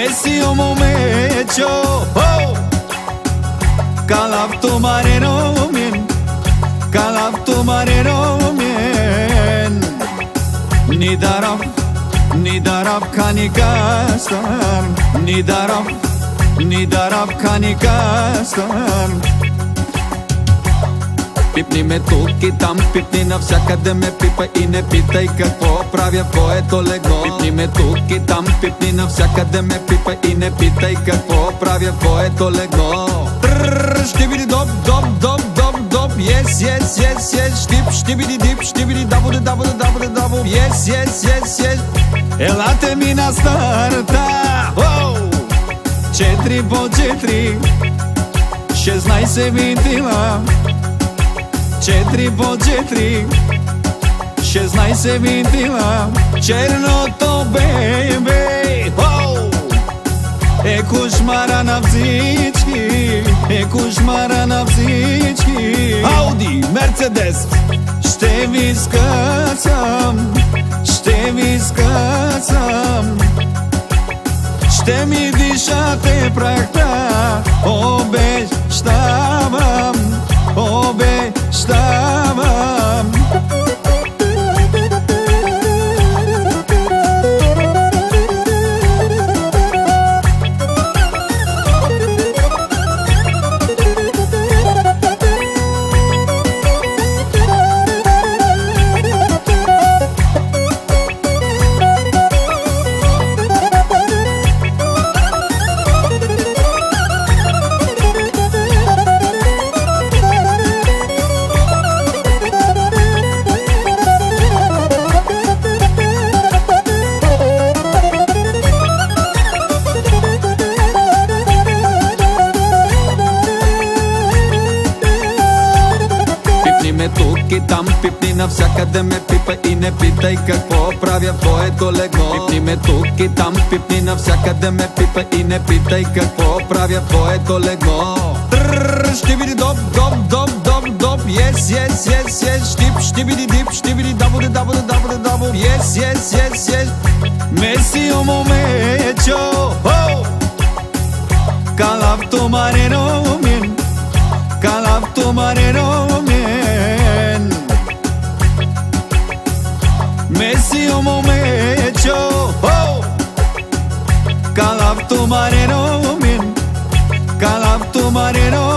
Messi o momecho, oh, calapto mareno mien, calapto mareno mien. Nidarab kanikastan, nidarab kanikastan. Пипни ме тук и там, пипни навсякъде ме пипа и не питай какво правя в твоето легло. Пипни ме тук и там, пипни навсякъде ме пипа и не питай какво правя в твоето легло. Щибиди доп, доп, доп, доп, доп, yes, yes, yes, yes, штип, щибиди дип, щибиди дабуде, дабуде, дабуде, дабу, yes, yes, yes, yes. Елате ми на старта, 4 по 4, 16 винтила. 4 по 4, 16 винтила. Черното бебе, е кошмара на всички, е кошмара на всички. Ауди, Мерцедес, ще ви скъсам, ще ви скъсам. Ще ми дишате прахта, обещавам, обещавам. Тук и там, пипни навсякъде ме пипа и не питай какво правя в твоето легло. Пипни ме тук и там, пипни навсякъде ме пипа и не питай какво правя в твоето легло. Щибиди доп, доп, доп, доп, доп, yes, yes, yes, yes, штип, щибиди дип, щибиди дабуде, дабуде, дабуде, дабу, yes, yes, yes, yes. Меси о момечо, calapto mareno mien, calapto mareno mien. Messi o momecho, calapto mareno mien, calapto mareno